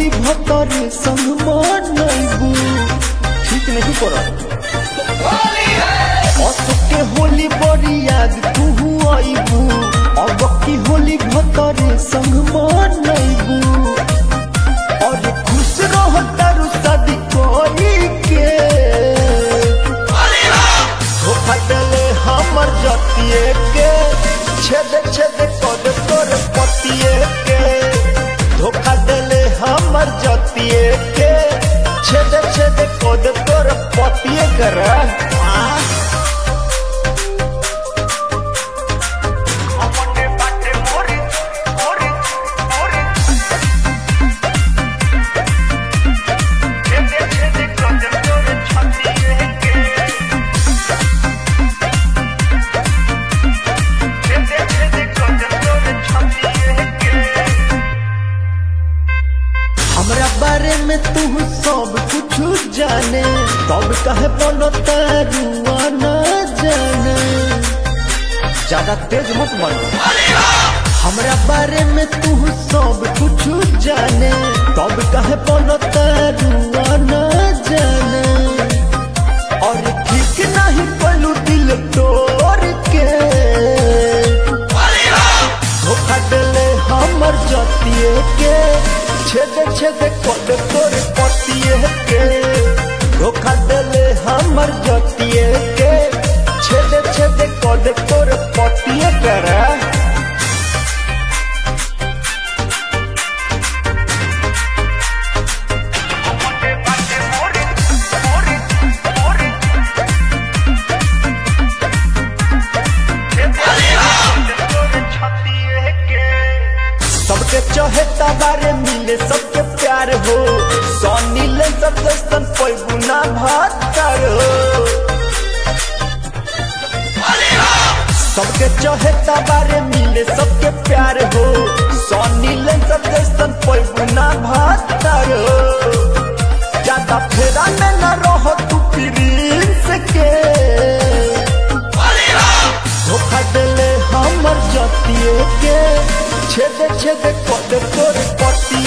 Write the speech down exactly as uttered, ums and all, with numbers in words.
होली भतरे संग मनैबू ठीक नहीं कर के होली बड़ी याद तू आईबू अब की होली भतरे संग मनैबू और खुश रह तारू शादी कोई के धोखा देले हमर जतिए के छेद छेद कद तोर पतिए के धोखा देले हमर जतिए के छेद छेद कद तोर पतिए कर हमरा बारे में तू सब कुछ जाने तब कहे बनो तारुआ न जाने ज्यादा तेज मत बनो हमरा बारे में तू सब कुछ जाने तब कहे बनो तारुआ न जाने और ठीक नहीं पलू दिल तोड़ के धोखा देले हमर जतिए के छेद छेद कद तोर पतिए के धोखा देले हमर जतिए के छेद छेद कद तोर पतिए कर सबके चहेता बारे मिले सबके प्यार हो सोनी ले सब दस्तन कोई गुना भातर हो सबके चहेता बारे मिले सबके प्यार हो सोनी ले सब दस्तन कोई गुना भातर हो ज्यादा फेरा में न रहो तू प्रिंस के धोखा देले हमर जतिए के छेद छेद कद तोर पति